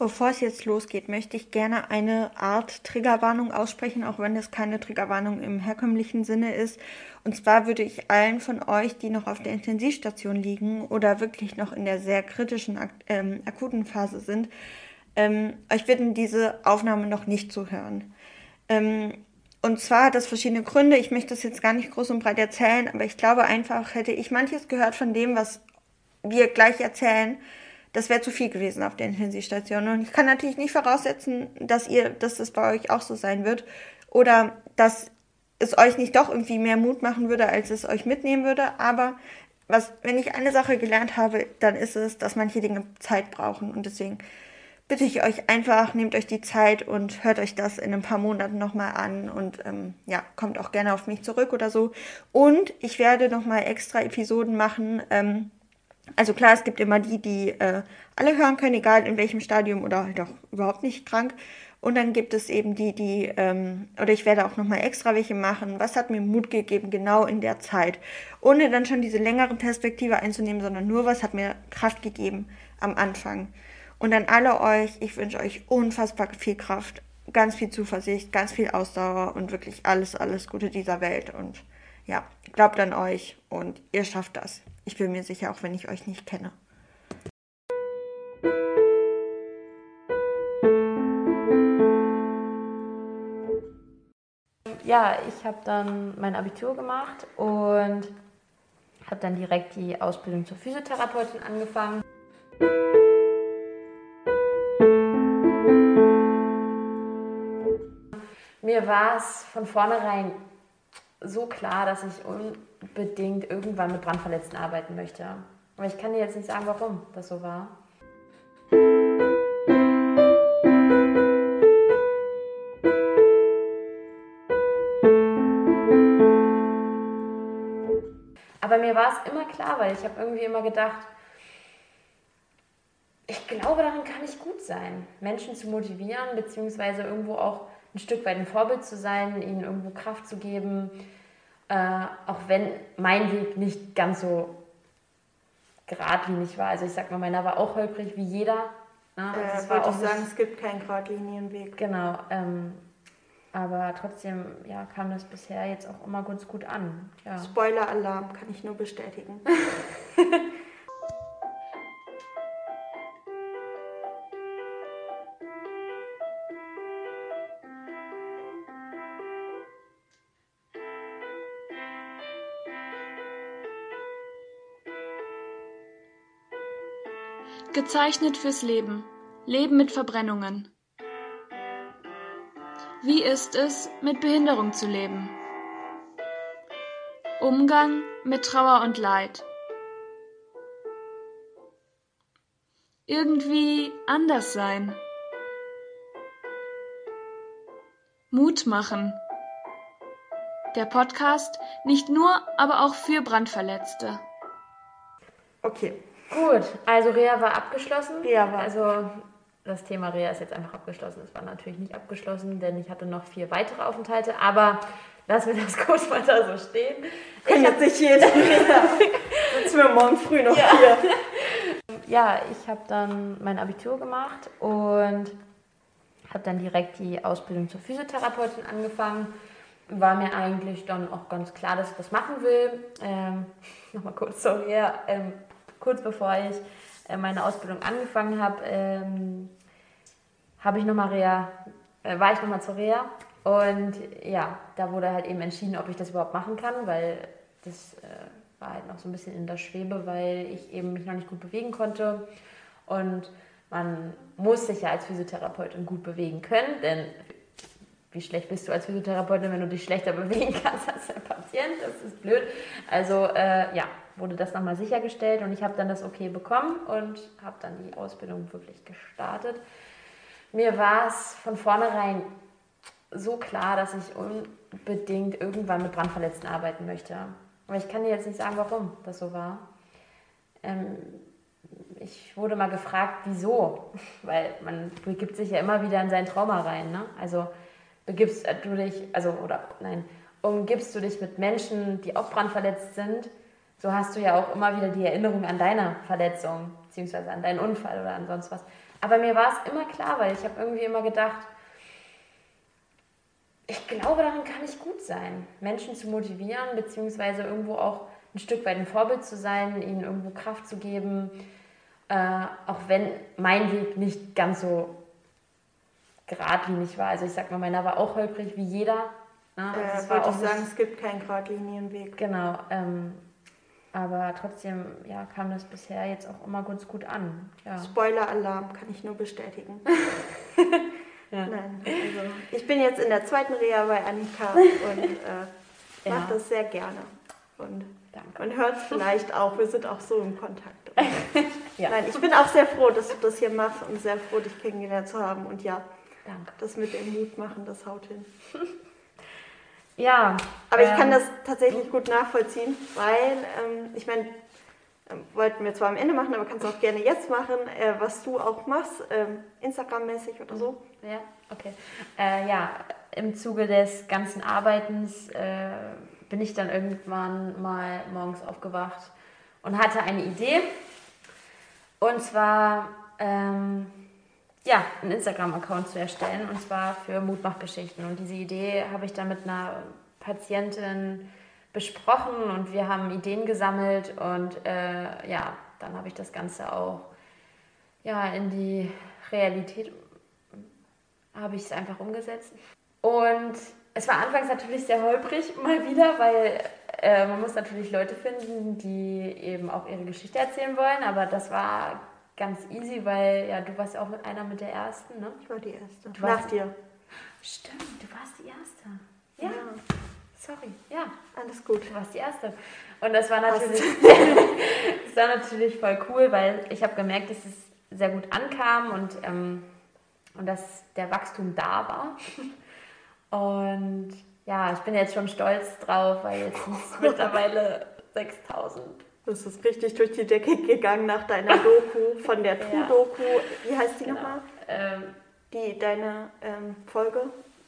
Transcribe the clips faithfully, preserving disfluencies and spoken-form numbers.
Bevor es jetzt losgeht, möchte ich gerne eine Art Triggerwarnung aussprechen, auch wenn das keine Triggerwarnung im herkömmlichen Sinne ist. Und zwar würde ich allen von euch, die noch auf der Intensivstation liegen oder wirklich noch in der sehr kritischen, ähm, akuten Phase sind, ähm, euch bitten, diese Aufnahme noch nicht zu hören. Ähm, und zwar hat das verschiedene Gründe. Ich möchte das jetzt gar nicht groß und breit erzählen, aber ich glaube einfach, hätte ich manches gehört von dem, was wir gleich erzählen, das wäre zu viel gewesen auf der Intensivstation. Und ich kann natürlich nicht voraussetzen, dass ihr, dass das bei euch auch so sein wird. Oder dass es euch nicht doch irgendwie mehr Mut machen würde, als es euch mitnehmen würde. Aber was, wenn ich eine Sache gelernt habe, dann ist es, dass manche Dinge Zeit brauchen. Und deswegen bitte ich euch einfach, nehmt euch die Zeit und hört euch das in ein paar Monaten nochmal an und ähm, ja, kommt auch gerne auf mich zurück oder so. Und ich werde nochmal extra Episoden machen, ähm, also klar, es gibt immer die, die äh, alle hören können, egal in welchem Stadium oder halt auch überhaupt nicht krank. Und dann gibt es eben die, die, ähm, oder ich werde auch nochmal extra welche machen. Was hat mir Mut gegeben, genau in der Zeit? Ohne dann schon diese längere Perspektive einzunehmen, sondern nur, was hat mir Kraft gegeben am Anfang. Und an alle euch, ich wünsche euch unfassbar viel Kraft, ganz viel Zuversicht, ganz viel Ausdauer und wirklich alles, alles Gute dieser Welt. Und ja, glaubt an euch und ihr schafft das. Ich bin mir sicher, auch wenn ich euch nicht kenne. Ja, ich habe dann mein Abitur gemacht und habe dann direkt die Ausbildung zur Physiotherapeutin angefangen. Mir war es von vornherein so klar, dass ich unbedingt irgendwann mit Brandverletzten arbeiten möchte. Aber ich kann dir jetzt nicht sagen, warum das so war. Aber mir war es immer klar, weil ich habe irgendwie immer gedacht, ich glaube, daran kann ich gut sein, Menschen zu motivieren, beziehungsweise irgendwo auch ein Stück weit ein Vorbild zu sein, ihnen irgendwo Kraft zu geben, äh, auch wenn mein Weg nicht ganz so geradlinig war. Also ich sag mal, meiner war auch holprig wie jeder. Ne? Also äh, es war auch ich sagen, es gibt keinen geradlinigen Weg. Genau, ähm, aber trotzdem ja, kam das bisher jetzt auch immer ganz gut an. Ja. Spoiler-Alarm, kann ich nur bestätigen. Gezeichnet fürs Leben. Leben mit Verbrennungen. Wie ist es, mit Behinderung zu leben? Umgang mit Trauer und Leid. Irgendwie anders sein. Mut machen. Der Podcast nicht nur, aber auch für Brandverletzte. Okay. Gut, also Reha war abgeschlossen. Reha war. Also das Thema Reha ist jetzt einfach abgeschlossen. Es war natürlich nicht abgeschlossen, denn ich hatte noch vier weitere Aufenthalte. Aber lassen wir das kurz mal da so stehen. Ich habe nicht jeden Reha. Sitzen wir morgen früh noch ja. hier. Ja, ich habe dann mein Abitur gemacht und habe dann direkt die Ausbildung zur Physiotherapeutin angefangen. War mir eigentlich dann auch ganz klar, dass ich das machen will. Ähm, Nochmal kurz zur Reha. Ähm, kurz bevor ich äh, meine Ausbildung angefangen habe, ähm, habe ich noch mal Reha, äh, war ich nochmal zur Reha. Und ja, da wurde halt eben entschieden, ob ich das überhaupt machen kann, weil das äh, war halt noch so ein bisschen in der Schwebe, weil ich eben mich noch nicht gut bewegen konnte. Und man muss sich ja als Physiotherapeutin gut bewegen können, denn wie schlecht bist du als Physiotherapeutin, wenn du dich schlechter bewegen kannst als der Patient? Das ist blöd. Also äh, ja, wurde das nochmal sichergestellt und ich habe dann das Okay bekommen und habe dann die Ausbildung wirklich gestartet. Mir war es von vornherein so klar, dass ich unbedingt irgendwann mit Brandverletzten arbeiten möchte. Aber ich kann dir jetzt nicht sagen, warum das so war. Ähm, ich wurde mal gefragt, wieso? Weil man begibt sich ja immer wieder in sein Trauma rein. Ne? Also begibst du dich, also oder nein, umgibst du dich mit Menschen, die auch brandverletzt sind, so hast du ja auch immer wieder die Erinnerung an deine Verletzung, beziehungsweise an deinen Unfall oder an sonst was. Aber mir war es immer klar, weil ich habe irgendwie immer gedacht, ich glaube, daran kann ich gut sein, Menschen zu motivieren, beziehungsweise irgendwo auch ein Stück weit ein Vorbild zu sein, ihnen irgendwo Kraft zu geben, äh, auch wenn mein Weg nicht ganz so geradlinig war. Also ich sag mal, meiner war auch holprig wie jeder. Ne? Also Äh, es war wollte auch ich sagen, es gibt keinen geradlinigen Weg. Genau, ähm, aber trotzdem ja, kam das bisher jetzt auch immer ganz gut an. Ja. Spoiler-Alarm kann ich nur bestätigen. Ja. Nein, also ich bin jetzt in der zweiten Reha bei Annika und äh, Ja. mache das sehr gerne. Und Danke. man hört es vielleicht auch, wir sind auch so im Kontakt. Ja. Nein, ich bin auch sehr froh, dass du das hier machst und sehr froh, dich kennengelernt zu haben. Und ja, Danke. das mit dem Mut machen, das haut hin. Ja. Aber ich ähm, kann das tatsächlich gut nachvollziehen, weil, ähm, ich meine, ähm, wollten wir zwar am Ende machen, aber kannst du auch gerne jetzt machen, äh, was du auch machst, ähm, Instagram-mäßig oder so. Ja, okay. Äh, ja, im Zuge des ganzen Arbeitens äh, bin ich dann irgendwann mal morgens aufgewacht und hatte eine Idee. Und zwar, ähm, ja, einen Instagram-Account zu erstellen, und zwar für Mutmachgeschichten. Und diese Idee habe ich dann mit einer Patientin besprochen und wir haben Ideen gesammelt und äh, ja, dann habe ich das Ganze auch ja, in die Realität, habe ich es einfach umgesetzt. Und es war anfangs natürlich sehr holprig mal wieder, weil äh, man muss natürlich Leute finden, die eben auch ihre Geschichte erzählen wollen, aber das war ganz easy, weil ja, du warst ja auch mit einer mit der ersten, ne? Ich war die Erste. Du warst Nach dir. Stimmt, du warst die Erste. Ja. Ja, sorry, ja. Alles gut. Du warst die Erste. Und das war Passt. natürlich, das war natürlich voll cool, weil ich habe gemerkt, dass es sehr gut ankam und, ähm, und dass der Wachstum da war. Und ja, ich bin jetzt schon stolz drauf, weil jetzt sind es mittlerweile sechstausend. Das ist richtig durch die Decke gegangen nach deiner Doku, von der Ja. True-Doku. Wie heißt die Genau. nochmal? Ähm, Die, deine ähm, Folge?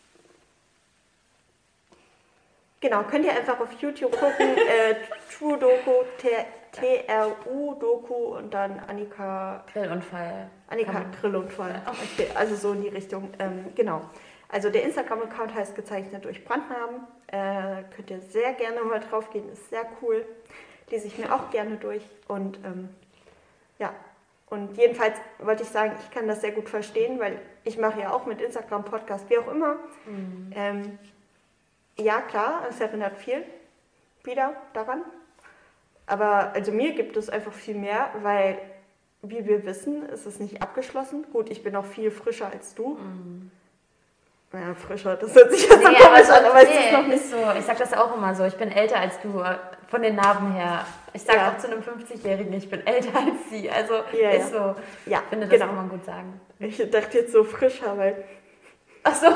Genau, könnt ihr einfach auf YouTube gucken. äh, True Doku, T R U Doku und dann Annika, Grillunfall. Annika Kann- Grillunfall. Okay, also so in die Richtung. Ähm, genau. Also der Instagram-Account heißt gezeichnet durch Brandnarben. Äh, könnt ihr sehr gerne mal drauf gehen, ist sehr cool. Lese ich mir auch gerne durch. Und ähm, ja, und jedenfalls wollte ich sagen, ich kann das sehr gut verstehen, weil ich mache ja auch mit Instagram, Podcast, wie auch immer. Mhm. Ähm, ja, klar, es erinnert viel wieder daran. Aber also mir gibt es einfach viel mehr, weil, wie wir wissen, ist es nicht abgeschlossen. Gut, ich bin auch viel frischer als du. Mhm. Naja, frischer, das hört sich ja so Nee, komisch aber, an, aber es nee, ist noch nicht. ist so. Ich sag das auch immer so. Ich bin älter als du, äh, von den Narben her. Ich sag Ja. auch zu einem fünfzigjährigen, ich bin älter als sie. Also Ja, ist ja. so. Ja, Ich finde, das genau. kann man gut sagen. Ich dachte jetzt so frischer, weil Ach so.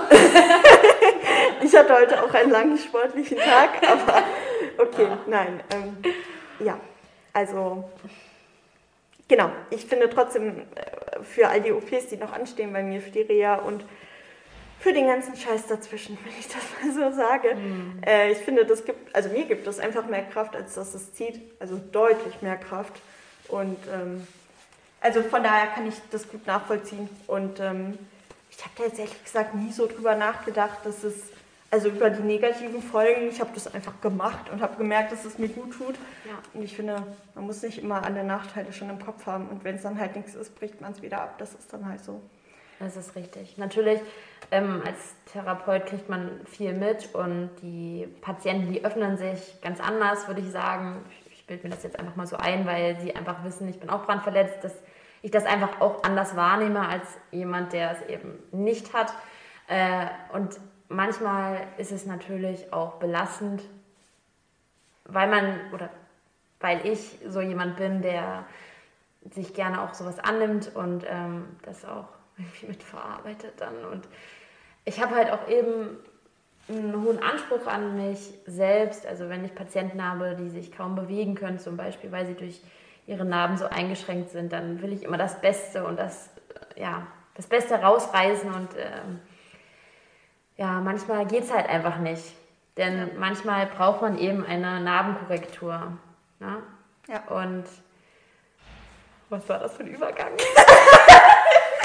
ich hatte heute auch einen langen sportlichen Tag, aber okay, nein. Ähm, ja, also genau, ich finde trotzdem äh, für all die O Ps, die noch anstehen bei mir, für die Reha und für den ganzen Scheiß dazwischen, wenn ich das mal so sage, Mhm. äh, ich finde, das gibt, also mir gibt es einfach mehr Kraft, als dass es zieht, also deutlich mehr Kraft und ähm, also von daher kann ich das gut nachvollziehen und ähm, ich habe da jetzt ehrlich gesagt nie so drüber nachgedacht, dass es, also über die negativen Folgen, ich habe das einfach gemacht und habe gemerkt, dass es mir gut tut. Ja. Und ich finde, man muss nicht immer alle Nachteile schon im Kopf haben und wenn es dann halt nichts ist, bricht man es wieder ab. Das ist dann halt so. Das ist richtig. Natürlich, ähm, als Therapeut kriegt man viel mit und die Patienten, die öffnen sich ganz anders, würde ich sagen. Ich bilde mir das jetzt einfach mal so ein, weil sie einfach wissen, ich bin auch brandverletzt, dass ich das einfach auch anders wahrnehme als jemand, der es eben nicht hat. Äh, und manchmal ist es natürlich auch belastend, weil man, oder weil ich so jemand bin, der sich gerne auch sowas annimmt und ähm, das auch irgendwie mitverarbeitet dann. Und ich habe halt auch eben einen hohen Anspruch an mich selbst. Also wenn ich Patienten habe, die sich kaum bewegen können, zum Beispiel, weil sie durch ihre Narben so eingeschränkt sind, dann will ich immer das Beste und das, ja, das Beste rausreißen und ähm, ja, manchmal geht es halt einfach nicht. Denn Ja. manchmal braucht man eben eine Narbenkorrektur. Ne? Ja. Und was war das für ein Übergang?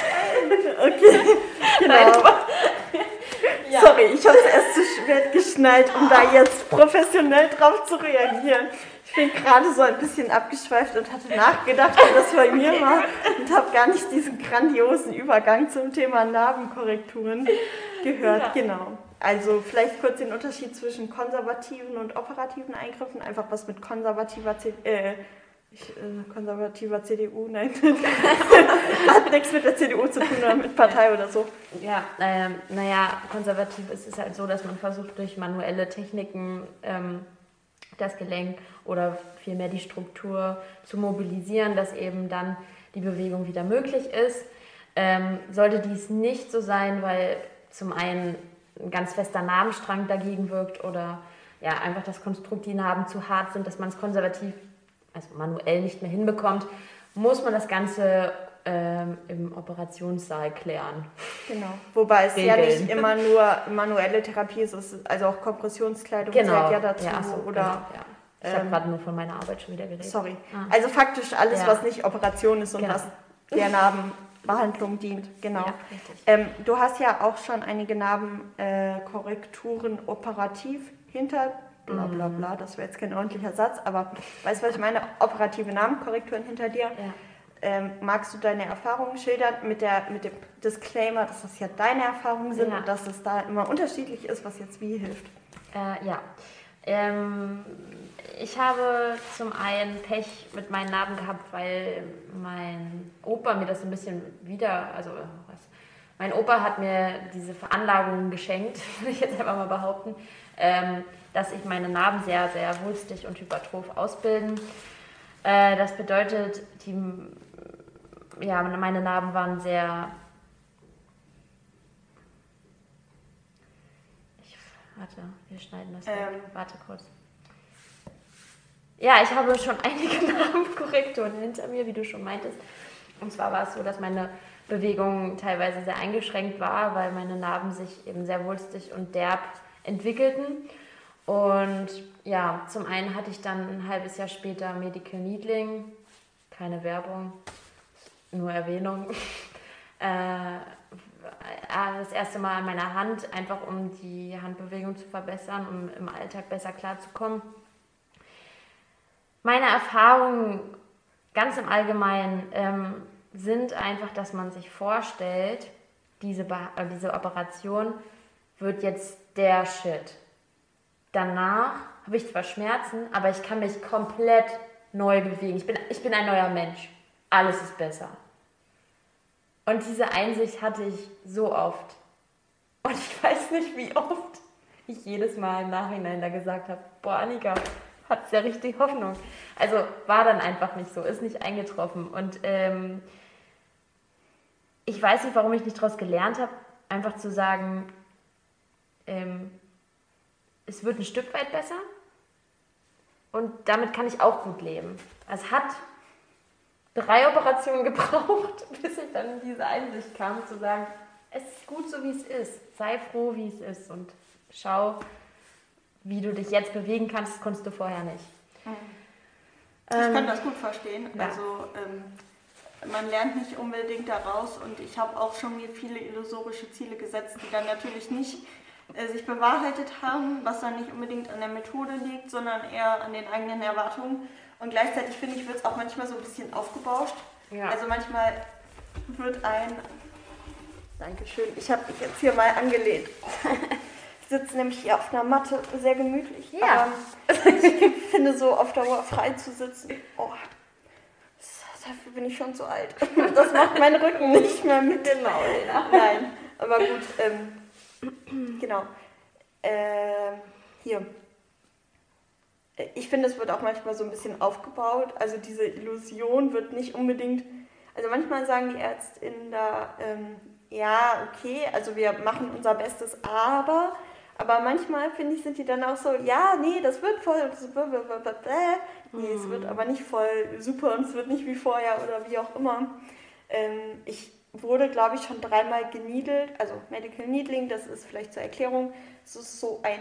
Okay, genau. Ja. Sorry, ich habe es erst zu spät geschnallt, um da jetzt professionell drauf zu reagieren. Ich bin gerade so ein bisschen abgeschweift und hatte nachgedacht, wie das bei mir war und habe gar nicht diesen grandiosen Übergang zum Thema Narbenkorrekturen gehört. Ja. Genau. Also vielleicht kurz den Unterschied zwischen konservativen und operativen Eingriffen. Einfach was mit konservativer C äh, ich, äh, konservativer C D U, nein. Hat nichts mit der C D U zu tun oder mit Partei oder so. Ja, ähm, naja, konservativ ist es halt so, dass man versucht, durch manuelle Techniken ähm, das Gelenk oder vielmehr die Struktur zu mobilisieren, dass eben dann die Bewegung wieder möglich ist. Ähm, sollte dies nicht so sein, weil zum einen ein ganz fester Narbenstrang dagegen wirkt oder ja, einfach das Konstrukt, die Narben zu hart sind, dass man es konservativ, also manuell nicht mehr hinbekommt, muss man das Ganze ähm, im Operationssaal klären. Genau, wobei es Regeln. ja nicht immer nur manuelle Therapie ist, also auch Kompressionskleidung genau. zählt ja dazu. Ja, so, oder, genau, ja. Ich ähm, habe gerade nur von meiner Arbeit schon wieder geredet. Sorry. Ah. Also faktisch alles, ja. was nicht Operation ist und genau. was der Narbenbehandlung dient. Genau. Ja, ähm, du hast ja auch schon einige Narbenkorrekturen äh, operativ hinter bla bla bla, das wäre jetzt kein ordentlicher Satz, aber weißt du, was ich meine? Operative Narbenkorrekturen hinter dir. Ja. Ähm, magst du deine Erfahrungen schildern mit, der, mit dem Disclaimer, dass das ja deine Erfahrungen sind ja. und dass es da immer unterschiedlich ist, was jetzt wie hilft? Äh, ja. Ähm, ich habe zum einen Pech mit meinen Narben gehabt, weil mein Opa mir das ein bisschen wieder, also was, mein Opa hat mir diese Veranlagung geschenkt, würde ich jetzt einfach mal behaupten, ähm, dass ich meine Narben sehr, sehr wulstig und hypertroph ausbilden. Äh, das bedeutet, die, ja, meine Narben waren sehr... Warte, wir schneiden das weg. Ähm. Warte kurz. Ja, ich habe schon einige Narbenkorrekturen hinter mir, wie du schon meintest. Und zwar war es so, dass meine Bewegung teilweise sehr eingeschränkt war, weil meine Narben sich eben sehr wulstig und derb entwickelten. Und ja, zum einen hatte ich dann ein halbes Jahr später Medical Needling, keine Werbung, nur Erwähnung. äh, das erste Mal an meiner Hand, einfach um die Handbewegung zu verbessern, um im Alltag besser klarzukommen. Meine Erfahrungen ganz im Allgemeinen ähm, sind einfach, dass man sich vorstellt, diese, Be- äh, diese Operation wird jetzt der Shit. Danach habe ich zwar Schmerzen, aber ich kann mich komplett neu bewegen. Ich bin, ich bin ein neuer Mensch. Alles ist besser. Und diese Einsicht hatte ich so oft. Und ich weiß nicht, wie oft ich jedes Mal im Nachhinein da gesagt habe, boah, Annika, hat's ja richtig Hoffnung. Also war dann einfach nicht so, ist nicht eingetroffen. Und ähm, ich weiß nicht, warum ich nicht daraus gelernt habe, einfach zu sagen, ähm, es wird ein Stück weit besser und damit kann ich auch gut leben. Es hat drei Operationen gebraucht, bis ich dann in diese Einsicht kam, zu sagen, es ist gut so, wie es ist. Sei froh, wie es ist und schau, wie du dich jetzt bewegen kannst, das konntest du vorher nicht. Ich ähm, kann das gut verstehen. Ja. Also ähm, man lernt nicht unbedingt daraus und ich habe auch schon mir viele illusorische Ziele gesetzt, die dann natürlich nicht äh, sich bewahrheitet haben, was dann nicht unbedingt an der Methode liegt, sondern eher an den eigenen Erwartungen. Und gleichzeitig finde ich, wird es auch manchmal so ein bisschen aufgebauscht. Ja. Also manchmal wird ein... Dankeschön, ich habe mich jetzt hier mal angelehnt. Ich sitze nämlich hier auf einer Matte, sehr gemütlich. Ja. Aber ich finde so auf Dauer frei zu sitzen, oh, das, dafür bin ich schon zu alt. Das macht mein Rücken nicht mehr mit. Genau, ja. Nein, aber gut, ähm, genau. Ähm, hier. Ich finde, es wird auch manchmal so ein bisschen aufgebaut. Also diese Illusion wird nicht unbedingt... Also manchmal sagen die ÄrztInnen da, ähm, ja, okay, also wir machen unser Bestes, aber... Aber manchmal, finde ich, sind die dann auch so, ja, nee, das wird voll... Das wird, nee, es wird aber nicht voll super und es wird nicht wie vorher oder wie auch immer. Ähm, ich wurde, glaube ich, schon dreimal geniedelt. Also Medical Needling, das ist vielleicht zur Erklärung, es ist so ein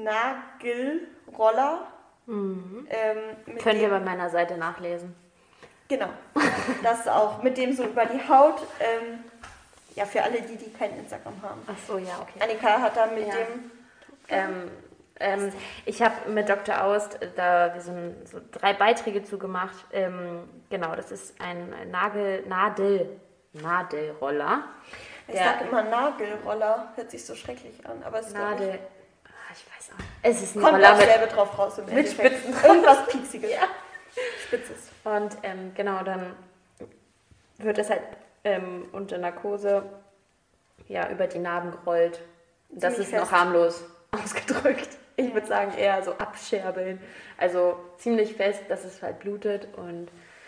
Nagelroller. Mhm. Ähm, Könnt ihr bei meiner Seite nachlesen. Genau, das auch. Mit dem so über die Haut ähm, Ja, für alle die, die kein Instagram haben. Ach so, ja, okay. Annika hat da mit ja. dem... Ähm, ähm, ich habe mit Doktor Aust da so, so drei Beiträge zugemacht. Ähm, genau, das ist ein Nagel, Nadel, Nadelroller. Ich sage immer Nagelroller, hört sich so schrecklich an, aber es ist Nadel. Ich, ich weiß auch nicht. Es ist ein kommt Roller auch mit, selber drauf raus im mit Endeffekt. Spitzen. Irgendwas Pieksiges. Ja. Spitzes. Und ähm, genau, dann wird das halt ähm, unter Narkose ja, über die Narben gerollt. Das Ziemlich ist fest. noch harmlos ausgedrückt. Ich würde sagen eher so abscherbeln. Also ziemlich fest, dass es halt blutet und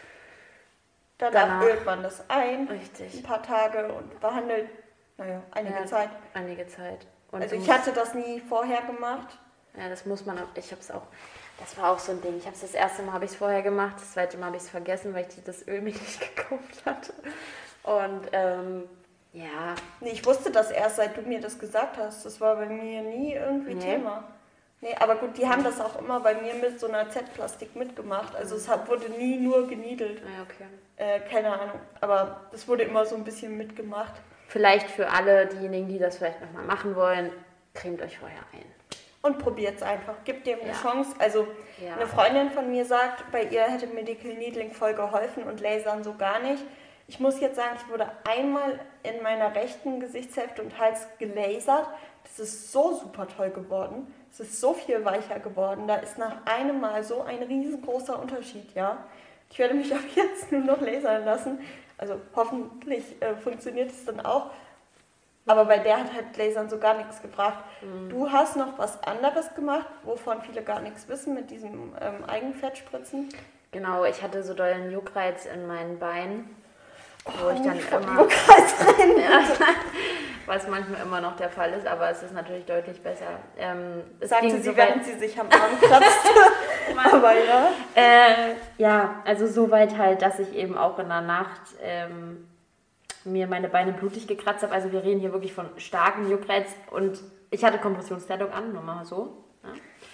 Danach, danach ölt man das ein, richtig. ein paar Tage und behandelt, naja, einige Ja, Zeit. Einige Zeit. Und Also du ich musst- hatte das nie vorher gemacht. Ja, das muss man, ich habe es auch, das war auch so ein Ding. Ich habe es das erste Mal habe ich es vorher gemacht, das zweite Mal habe ich es vergessen, weil ich das Öl mir nicht gekauft hatte. Und ähm, ja. Nee, ich wusste das erst, seit du mir das gesagt hast. Das war bei mir nie irgendwie Nee. Thema. Nee, aber gut, die haben das auch immer bei mir mit so einer Z-Plastik mitgemacht. Also es hat, wurde nie nur geniedelt. Ja, okay. Äh, keine Ahnung. Aber das wurde immer so ein bisschen mitgemacht. Vielleicht für alle diejenigen, die das vielleicht nochmal machen wollen, cremt euch vorher ein. Und probiert es einfach. Gebt dem eine Ja. Chance. Also Ja. eine Freundin von mir sagt, bei ihr hätte Medical Needling voll geholfen und Lasern so gar nicht. Ich muss jetzt sagen, ich wurde einmal in meiner rechten Gesichtshälfte und Hals gelasert. Das ist so super toll geworden. Es ist so viel weicher geworden. Da ist nach einem Mal so ein riesengroßer Unterschied, ja. Ich werde mich ab jetzt nur noch lasern lassen. Also hoffentlich äh, funktioniert es dann auch. Aber bei der hat halt Lasern so gar nichts gebracht. Mhm. Du hast noch was anderes gemacht, wovon viele gar nichts wissen, mit diesem ähm, Eigenfettspritzen. Genau, ich hatte so dollen Juckreiz in meinen Beinen, wo ich dann Oh, immer... Juckreiz rein. Ja, was manchmal immer noch der Fall ist, aber es ist natürlich deutlich besser. Ähm, es Sagte ging sie, so während weit- sie sich am Arm kratzte. Aber ja. Äh, ja, also so weit halt, dass ich eben auch in der Nacht ähm, mir meine Beine blutig gekratzt habe. Also wir reden hier wirklich von starkem Juckreiz und ich hatte Kompressionskleidung an, nur mal so. Ja.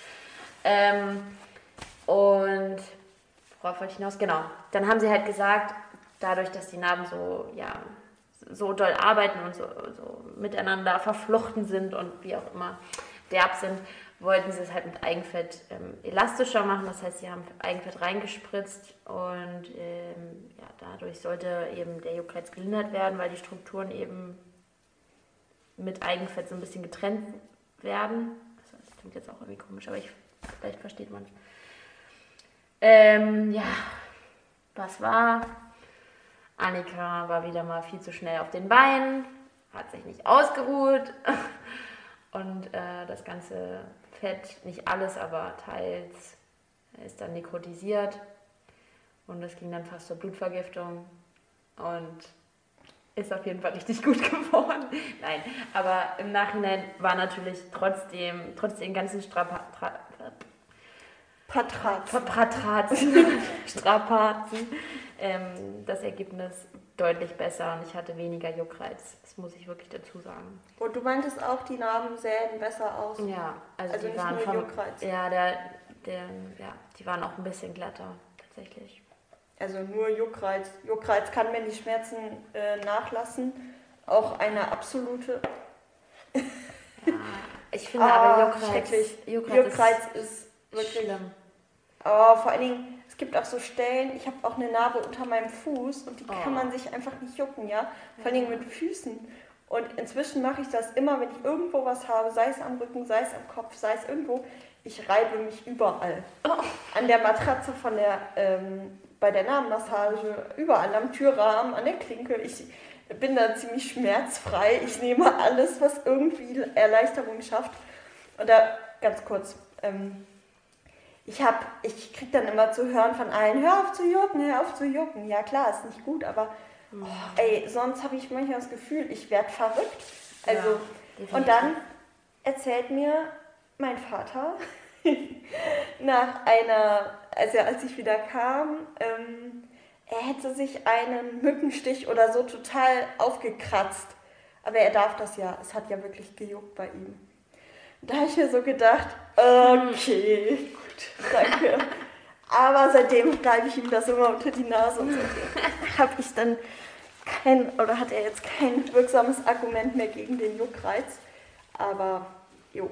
Ähm, und worauf wollte ich hinaus? Genau. Dann haben sie halt gesagt, dadurch, dass die Narben so, ja, so doll arbeiten und so, so miteinander verflochten sind und wie auch immer derb sind, wollten sie es halt mit Eigenfett ähm, elastischer machen. Das heißt, sie haben Eigenfett reingespritzt und ähm, ja, dadurch sollte eben der Juckreiz gelindert werden, weil die Strukturen eben mit Eigenfett so ein bisschen getrennt werden. Das klingt jetzt auch irgendwie komisch, aber ich, vielleicht versteht man es. Ähm, ja, was war? Annika war wieder mal viel zu schnell auf den Beinen, hat sich nicht ausgeruht und äh, das ganze Fett, nicht alles, aber teils, ist dann nekrotisiert und es ging dann fast zur Blutvergiftung und ist auf jeden Fall richtig gut geworden. Nein, aber im Nachhinein war natürlich trotzdem, trotz den ganzen Strapa, tra, Patrazen. Patrazen, Strapazen, ähm, das Ergebnis deutlich besser und ich hatte weniger Juckreiz. Das muss ich wirklich dazu sagen. Und du meintest auch, die Narben sähen besser aus. Ja, also, Also die nicht waren nur vom, Juckreiz. ja, der, der, ja, die waren auch ein bisschen glatter tatsächlich. Also nur Juckreiz. Juckreiz kann, wenn die Schmerzen äh, nachlassen, auch eine absolute... Ja, ich finde Ah, aber Juckreiz, schrecklich. Juckreiz, Juckreiz ist, ist wirklich... schlimm. Oh, vor allen Dingen, es gibt auch so Stellen, ich habe auch eine Narbe unter meinem Fuß und die Oh. kann man sich einfach nicht jucken, ja? Vor allen Dingen mit Füßen. Und inzwischen mache ich das immer, wenn ich irgendwo was habe, sei es am Rücken, sei es am Kopf, sei es irgendwo, ich reibe mich überall. Oh. An der Matratze von der, ähm, bei der Narbenmassage, überall am Türrahmen, an der Klinke. Ich bin da ziemlich schmerzfrei. Ich nehme alles, was irgendwie Erleichterung schafft. Und da, ganz kurz, ähm, Ich, hab, ich krieg dann immer zu hören von allen, hör auf zu jucken, hör auf zu jucken. Ja klar, ist nicht gut, aber oh, ey, sonst habe ich manchmal das Gefühl, ich werde verrückt. Also, Ja, und dann erzählt mir mein Vater nach einer, also als ich wieder kam, ähm, er hätte sich einen Mückenstich oder so total aufgekratzt. Aber er darf das ja, es hat ja wirklich gejuckt bei ihm. Da habe ich mir so gedacht, okay, gut, danke. Aber seitdem reibe ich ihm das immer unter die Nase und seitdem habe ich dann kein, oder hat er jetzt kein wirksames Argument mehr gegen den Juckreiz. Aber, jo.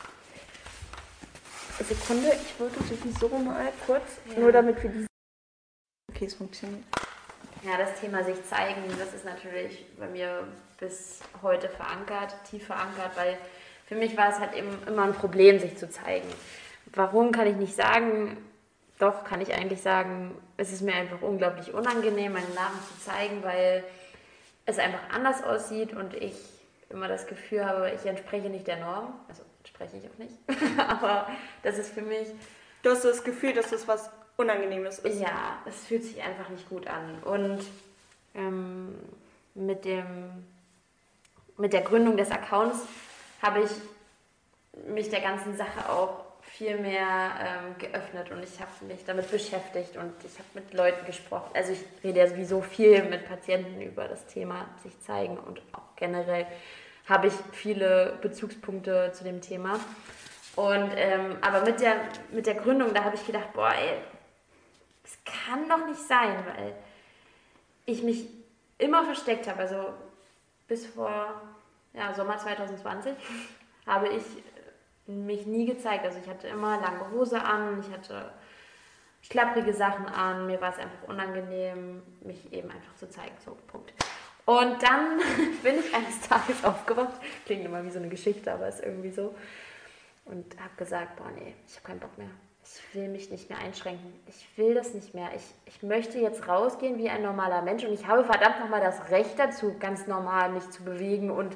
Sekunde, ich wollte sowieso mal kurz, ja. nur damit wir diese... Okay, es funktioniert. Ja, das Thema sich zeigen, das ist natürlich bei mir bis heute verankert, tief verankert, weil für mich war es halt eben immer ein Problem, sich zu zeigen. Warum, kann ich nicht sagen. Doch, kann ich eigentlich sagen, es ist mir einfach unglaublich unangenehm, meinen Namen zu zeigen, weil es einfach anders aussieht und ich immer das Gefühl habe, ich entspreche nicht der Norm. Also entspreche ich auch nicht. Aber das ist für mich... Du hast das Gefühl, dass das was Unangenehmes ist. Ja, es fühlt sich einfach nicht gut an. Und ähm, mit, dem, mit der Gründung des Accounts habe ich mich der ganzen Sache auch viel mehr ähm, geöffnet und ich habe mich damit beschäftigt und ich habe mit Leuten gesprochen. Also ich rede ja sowieso viel mit Patienten über das Thema sich zeigen und auch generell habe ich viele Bezugspunkte zu dem Thema. Und ähm, aber mit der, mit der Gründung, da habe ich gedacht, boah ey, es kann doch nicht sein, weil ich mich immer versteckt habe. Also bis vor ja, Sommer zwanzig zwanzig habe ich mich nie gezeigt. Also ich hatte immer lange Hose an, ich hatte schlapprige Sachen an, mir war es einfach unangenehm, mich eben einfach zu zeigen. So, Punkt. Und dann bin ich eines Tages aufgewacht, klingt immer wie so eine Geschichte, aber ist irgendwie so, und habe gesagt, boah nee, ich habe keinen Bock mehr. Ich will mich nicht mehr einschränken. Ich will das nicht mehr. Ich, ich möchte jetzt rausgehen wie ein normaler Mensch und ich habe verdammt nochmal das Recht dazu, ganz normal mich zu bewegen und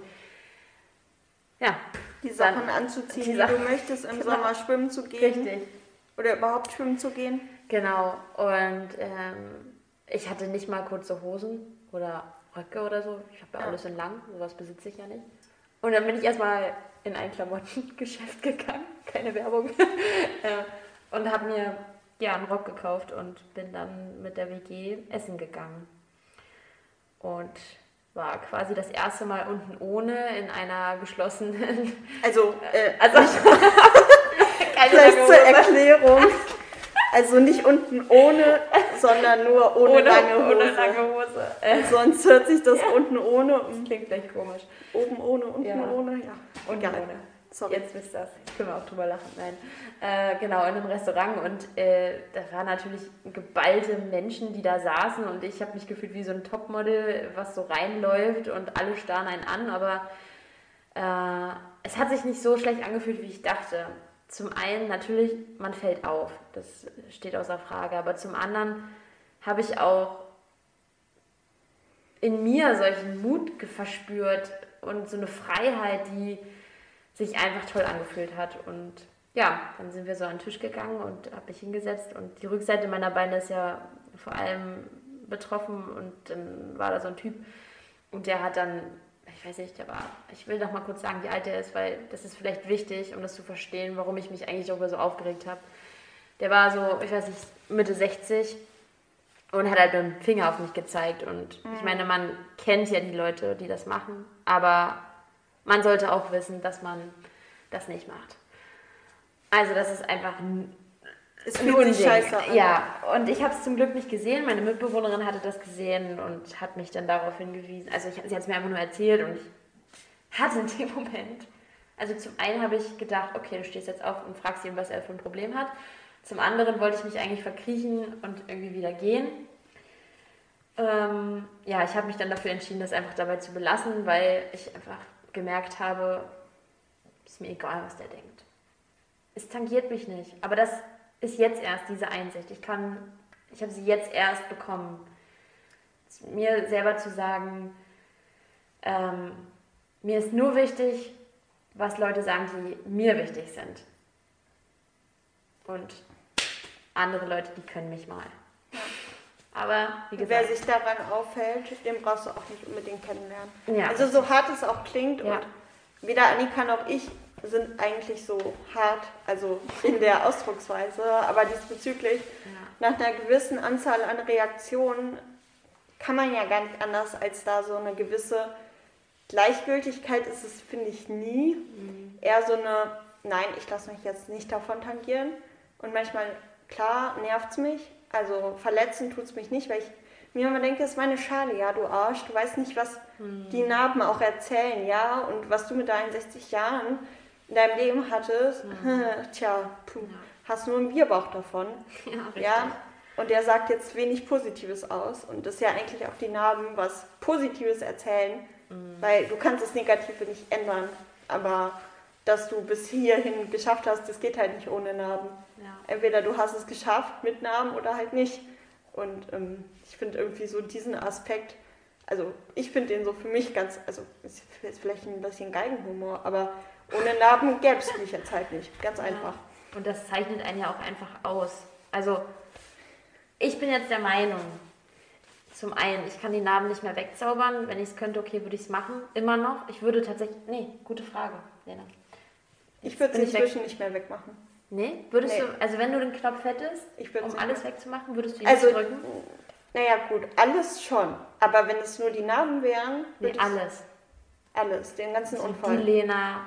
ja, die Sachen anzuziehen, die, die Sachen, du möchtest, im genau. Sommer schwimmen zu gehen. Richtig. Oder überhaupt schwimmen zu gehen. Genau. Und ähm, ich hatte nicht mal kurze Hosen oder Röcke oder so. Ich habe ja, ja alles in lang. Sowas besitze ich ja nicht. Und dann bin ich erstmal in ein Klamottengeschäft gegangen. Keine Werbung. Und habe mir ja einen Rock gekauft und bin dann mit der W G essen gegangen. Und war quasi das erste Mal unten ohne in einer geschlossenen... Also, äh, also vielleicht zur Erklärung. Also nicht unten ohne, sondern nur ohne, ohne lange Hose. Ohne lange Hose. Äh. Sonst hört sich das unten ohne... Das klingt gleich komisch. Oben ohne, unten ja. ohne, ja. Unten ohne. Sorry. Jetzt wisst ihr das. Können wir auch drüber lachen. Nein. Äh, genau, in einem Restaurant und äh, da waren natürlich geballte Menschen, die da saßen und ich habe mich gefühlt wie so ein Topmodel, was so reinläuft und alle starren einen an, aber äh, es hat sich nicht so schlecht angefühlt, wie ich dachte. Zum einen natürlich, man fällt auf, das steht außer Frage, aber zum anderen habe ich auch in mir solchen Mut verspürt und so eine Freiheit, die sich einfach toll angefühlt hat. Und ja, dann sind wir so an den Tisch gegangen und habe mich hingesetzt und die Rückseite meiner Beine ist ja vor allem betroffen und dann war da so ein Typ und der hat dann, ich weiß nicht, der war, ich will noch mal kurz sagen, wie alt er ist, weil das ist vielleicht wichtig, um das zu verstehen, warum ich mich eigentlich darüber so aufgeregt habe. Der war so, ich weiß nicht, Mitte sechzig und hat halt mit dem Finger auf mich gezeigt und mhm. ich meine, man kennt ja die Leute, die das machen, aber man sollte auch wissen, dass man das nicht macht. Also das ist einfach ein, es fühlt sich scheiße an. Ja, und ich habe es zum Glück nicht gesehen. Meine Mitbewohnerin hatte das gesehen und hat mich dann darauf hingewiesen. Also ich, sie hat es mir einfach nur erzählt und ich hatte in dem Moment, also zum einen habe ich gedacht, okay, du stehst jetzt auf und fragst ihn, was er für ein Problem hat. Zum anderen wollte ich mich eigentlich verkriechen und irgendwie wieder gehen. Ähm, ja, ich habe mich dann dafür entschieden, das einfach dabei zu belassen, weil ich einfach gemerkt habe, ist mir egal, was der denkt. Es tangiert mich nicht, aber das ist jetzt erst diese Einsicht. Ich kann, ich habe sie jetzt erst bekommen, mir selber zu sagen, ähm, mir ist nur wichtig, was Leute sagen, die mir wichtig sind. Und andere Leute, die können mich mal. Aber wie gesagt, wer sich daran aufhält, den brauchst du auch nicht unbedingt kennenlernen. Ja, also so hart es auch klingt ja. und weder Annika noch ich sind eigentlich so hart, also in der Ausdrucksweise, aber diesbezüglich ja. nach einer gewissen Anzahl an Reaktionen kann man ja gar nicht anders, als da so eine gewisse Gleichgültigkeit ist es, finde ich, nie. Mhm. Eher so eine, nein, ich lasse mich jetzt nicht davon tangieren und manchmal, klar, nervt es mich. Also verletzen tut es mich nicht, weil ich mir immer denke, das ist meine Schale, ja, du Arsch, du weißt nicht, was hm. die Narben auch erzählen, ja, und was du mit deinen sechzig Jahren in deinem Leben hattest, hm. tja, puh, ja. hast nur einen Bierbauch davon. Ja, richtig. Ja, und der sagt jetzt wenig Positives aus und das ist ja eigentlich auch die Narben was Positives erzählen, hm. weil du kannst das Negative nicht ändern, aber dass du bis hierhin geschafft hast, das geht halt nicht ohne Narben. Ja. Entweder du hast es geschafft mit Narben oder halt nicht. Und ähm, ich finde irgendwie so diesen Aspekt, also ich finde den so für mich ganz, also ist jetzt vielleicht ein bisschen Geigenhumor, aber ohne Narben gäbe es mich jetzt halt nicht. Ganz ja. einfach. Und das zeichnet einen ja auch einfach aus. Also ich bin jetzt der Meinung, zum einen, ich kann die Narben nicht mehr wegzaubern. Wenn ich es könnte, okay, würde ich es machen. Immer noch. Ich würde tatsächlich, nee, gute Frage, Lena. Ich würde es inzwischen weg... nicht mehr wegmachen. Nee? Würdest nee. du, also wenn du den Knopf hättest, um alles mehr. wegzumachen, würdest du ihn also, nicht drücken? Naja, gut, alles schon. Aber wenn es nur die Narben wären... Nee, alles. Alles, den ganzen also Unfall. Die Lena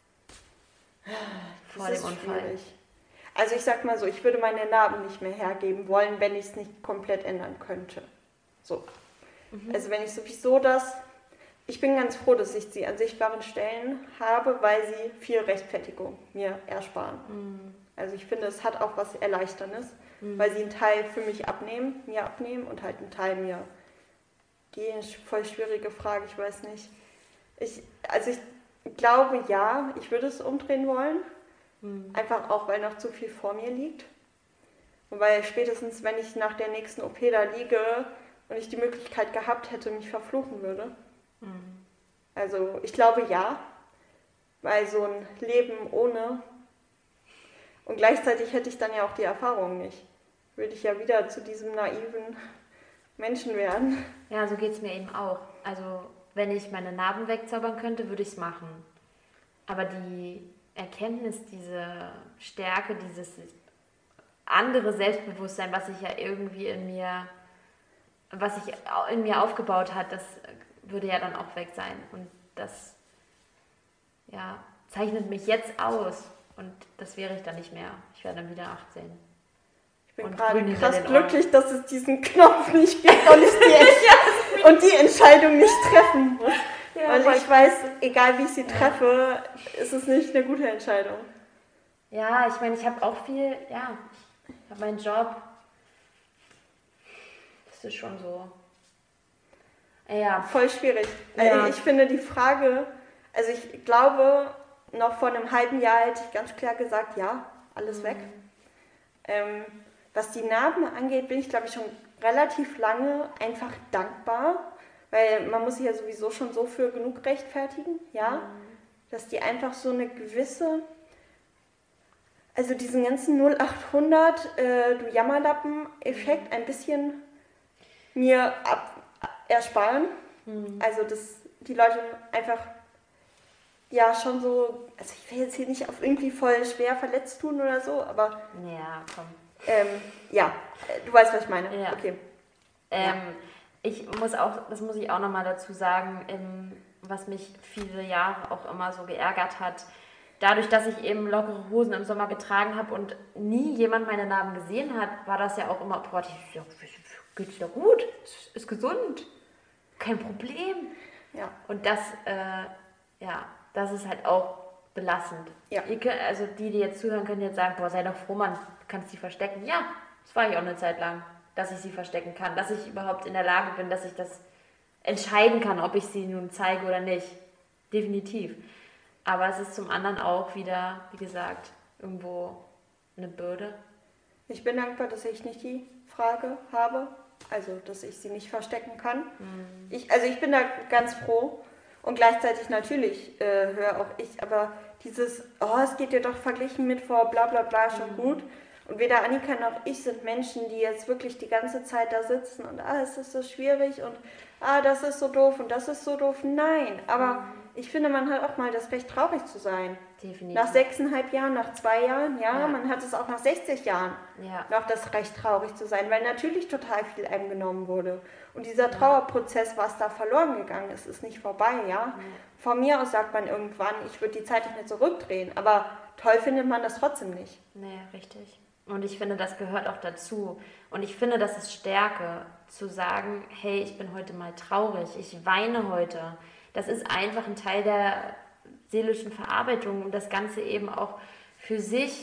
vor das dem Unfall. Schwierig. Also ich sag mal so, ich würde meine Narben nicht mehr hergeben wollen, wenn ich es nicht komplett ändern könnte. So. Mhm. Also wenn ich sowieso das... Ich bin ganz froh, dass ich sie an sichtbaren Stellen habe, weil sie viel Rechtfertigung mir ersparen. Mhm. Also ich finde, es hat auch was Erleichterndes, mhm. weil sie einen Teil für mich abnehmen, mir abnehmen und halt einen Teil mir gehen. Voll schwierige Frage, ich weiß nicht. Ich, also ich glaube, ja, ich würde es umdrehen wollen. Mhm. Einfach auch, weil noch zu viel vor mir liegt. Und weil spätestens, wenn ich nach der nächsten O P da liege und ich die Möglichkeit gehabt hätte, mich verfluchen würde. Mhm. Also ich glaube ja, weil so ein Leben ohne und gleichzeitig hätte ich dann ja auch die Erfahrung nicht. Würde ich ja wieder zu diesem naiven Menschen werden. Ja, so geht es mir eben auch. Also wenn ich meine Narben wegzaubern könnte, würde ich es machen. Aber die Erkenntnis, diese Stärke, dieses andere Selbstbewusstsein, was sich ja irgendwie in mir, was sich in mir aufgebaut hat, das würde ja dann auch weg sein. Und das ja, zeichnet mich jetzt aus. Und das wäre ich dann nicht mehr. Ich wäre dann wieder achtzehn. Ich bin gerade krass glücklich, dass es diesen Knopf nicht gibt und ich die, ja, und die Entscheidung nicht treffen muss. Ja, weil ich weiß, egal wie ich sie treffe, ja. ist es nicht eine gute Entscheidung. Ja, ich meine, ich habe auch viel, ja, ich habe meinen Job. Das ist schon so. Ja. Voll schwierig. Ja. Ich finde die Frage, also ich glaube, noch vor einem halben Jahr hätte ich ganz klar gesagt, ja, alles mhm. weg. Ähm, was die Narben angeht, bin ich, glaube ich, schon relativ lange einfach dankbar, weil man muss sich ja sowieso schon so für genug rechtfertigen, ja, mhm. dass die einfach so eine gewisse, also diesen ganzen null acht hundert, äh, du Jammerlappen-Effekt mhm. ein bisschen mir ab, ersparen. Mhm. Also, dass die Leute einfach ja schon so, also ich will jetzt hier nicht auf irgendwie voll schwer verletzt tun oder so, aber ja, komm. Ähm, ja, du weißt, was ich meine. Ja. Okay. Ähm, ja. Ich muss auch, das muss ich auch nochmal dazu sagen, ähm, was mich viele Jahre auch immer so geärgert hat, dadurch, dass ich eben lockere Hosen im Sommer getragen habe und nie jemand meine Narben gesehen hat, war das ja auch immer, boah, die, ja, geht's dir gut, ist gesund, kein Problem. Ja. Und das, äh, ja, das ist halt auch belastend. Ja. Ihr könnt, also die, die jetzt zuhören, können jetzt sagen, boah, sei doch froh, man kann sie verstecken. Ja, das war ich auch eine Zeit lang, dass ich sie verstecken kann, dass ich überhaupt in der Lage bin, dass ich das entscheiden kann, ob ich sie nun zeige oder nicht. Definitiv. Aber es ist zum anderen auch wieder, wie gesagt, irgendwo eine Bürde. Ich bin dankbar, dass ich nicht die Frage habe, also dass ich sie nicht verstecken kann. Mhm. Ich, also ich bin da ganz froh. Und gleichzeitig natürlich äh, höre auch ich, aber dieses, oh, es geht dir doch verglichen mit vor bla bla bla schon mhm. gut. Und weder Annika noch ich sind Menschen, die jetzt wirklich die ganze Zeit da sitzen und ah, es ist so schwierig und ah, das ist so doof und das ist so doof. Nein, aber mhm. ich finde, man hat auch mal das Recht, traurig zu sein. Definitiv. Nach sechseinhalb Jahren, nach zwei Jahren, ja, ja. man hat es auch nach sechzig Jahren ja. noch das Recht, traurig zu sein, weil natürlich total viel einem genommen wurde. Und dieser Trauerprozess, was da verloren gegangen ist, ist nicht vorbei, ja. ja. Von mir aus sagt man irgendwann, ich würde die Zeit nicht mehr zurückdrehen, aber toll findet man das trotzdem nicht. Nee, richtig. Und ich finde, das gehört auch dazu. Und ich finde, das ist Stärke, zu sagen, hey, ich bin heute mal traurig, ich weine heute. Das ist einfach ein Teil der seelischen Verarbeitung, um das Ganze eben auch für sich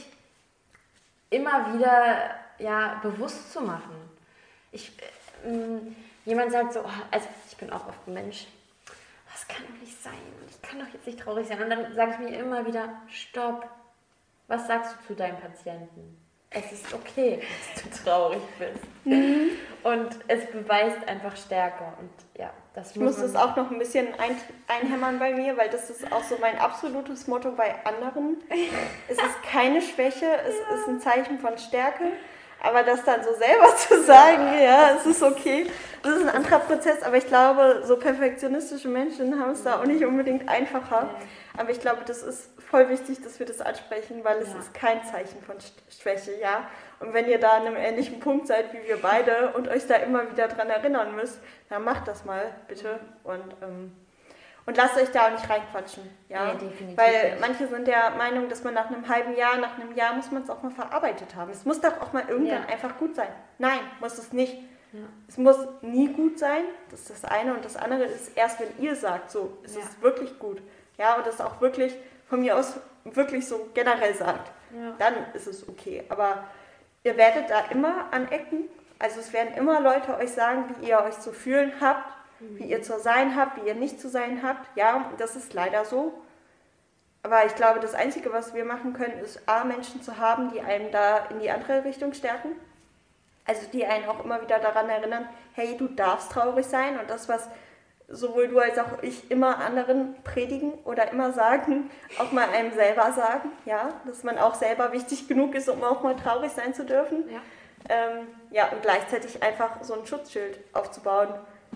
immer wieder ja, bewusst zu machen. Ich, äh, jemand sagt so, oh, also ich bin auch oft ein Mensch, das kann doch nicht sein, ich kann doch jetzt nicht traurig sein. Und dann sage ich mir immer wieder, stopp, was sagst du zu deinem Patienten? Es ist okay, dass du traurig bist. Mhm. Und es beweist einfach Stärke. Und ja, das ich muss muss das auch noch ein bisschen ein, einhämmern bei mir, weil das ist auch so mein absolutes Motto bei anderen. Es ist keine Schwäche, es ja. ist ein Zeichen von Stärke. Aber das dann so selber zu sagen, ja, ja es ist okay, das ist ein anderer Prozess. Aber ich glaube, so perfektionistische Menschen haben es da auch nicht unbedingt einfacher. Ja. Aber ich glaube, das ist voll wichtig, dass wir das ansprechen, weil es ja. ist kein Zeichen von Schwäche, ja. Und wenn ihr da an einem ähnlichen Punkt seid wie wir beide und euch da immer wieder dran erinnern müsst, dann macht das mal bitte und ähm, und lasst euch da auch nicht reinquatschen, ja. Nee, definitiv weil nicht. Manche sind der Meinung, dass man nach einem halben Jahr, nach einem Jahr muss man es auch mal verarbeitet haben. Es muss doch auch mal irgendwann ja. einfach gut sein. Nein, muss es nicht. Ja. Es muss nie gut sein, das ist das eine. Und das andere ist erst, wenn ihr sagt, so, es ja. ist wirklich gut. Ja, und das auch wirklich von mir aus wirklich so generell sagt, ja. dann ist es okay. Aber ihr werdet da immer anecken. Also es werden immer Leute euch sagen, wie ihr euch zu fühlen habt, mhm. wie ihr zu sein habt, wie ihr nicht zu sein habt. Ja, das ist leider so. Aber ich glaube, das Einzige, was wir machen können, ist A, Menschen zu haben, die einen da in die andere Richtung stärken. Also die einen auch immer wieder daran erinnern, hey, du darfst traurig sein. Und das, was sowohl du als auch ich immer anderen predigen oder immer sagen, auch mal einem selber sagen, ja, dass man auch selber wichtig genug ist, um auch mal traurig sein zu dürfen. Ja, ähm, ja und gleichzeitig einfach so ein Schutzschild aufzubauen.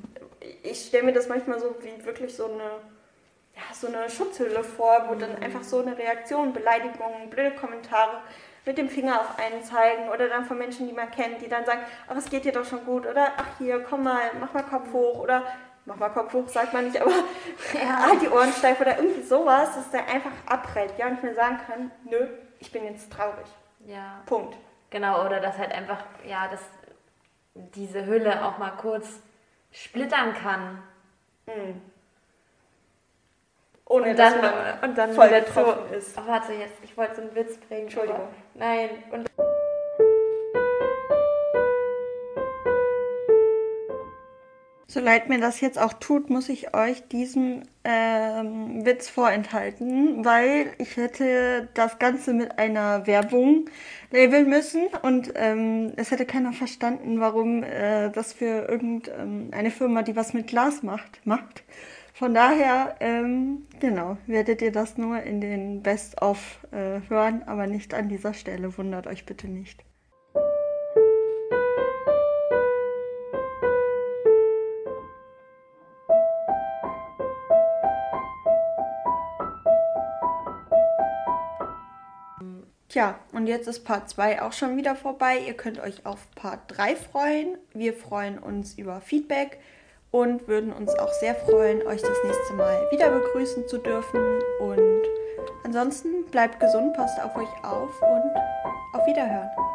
Ich stelle mir das manchmal so wie wirklich so eine, ja, so eine Schutzhülle vor, wo dann einfach so eine Reaktion, Beleidigungen, blöde Kommentare mit dem Finger auf einen zeigen oder dann von Menschen, die man kennt, die dann sagen, ach, es geht dir doch schon gut oder ach hier, komm mal, mach mal Kopf hoch oder mach mal Kopf hoch, sagt man nicht, aber ja, halt die Ohren steif oder irgendwie sowas, dass der einfach abprellt, ja, und ich mir sagen kann, nö, ich bin jetzt traurig. Ja. Punkt. Genau, oder dass halt einfach, ja, dass diese Hülle auch mal kurz splittern kann. Mhm. Ohne und dann, dass man und dann voll wieder betroffen so, ist. Oh, warte, jetzt, ich wollte so einen Witz bringen. Entschuldigung. Aber, nein. Und so leid mir das jetzt auch tut, muss ich euch diesen ähm, Witz vorenthalten, weil ich hätte das Ganze mit einer Werbung labeln müssen und ähm, es hätte keiner verstanden, warum äh, das für irgendeine ähm, Firma, die was mit Glas macht, macht. Von daher, ähm, genau, werdet ihr das nur in den Best-of äh, hören, aber nicht an dieser Stelle. Wundert euch bitte nicht. Tja, und jetzt ist Part zwei auch schon wieder vorbei. Ihr könnt euch auf Part drei freuen. Wir freuen uns über Feedback und würden uns auch sehr freuen, euch das nächste Mal wieder begrüßen zu dürfen. Und ansonsten bleibt gesund, passt auf euch auf und auf Wiederhören.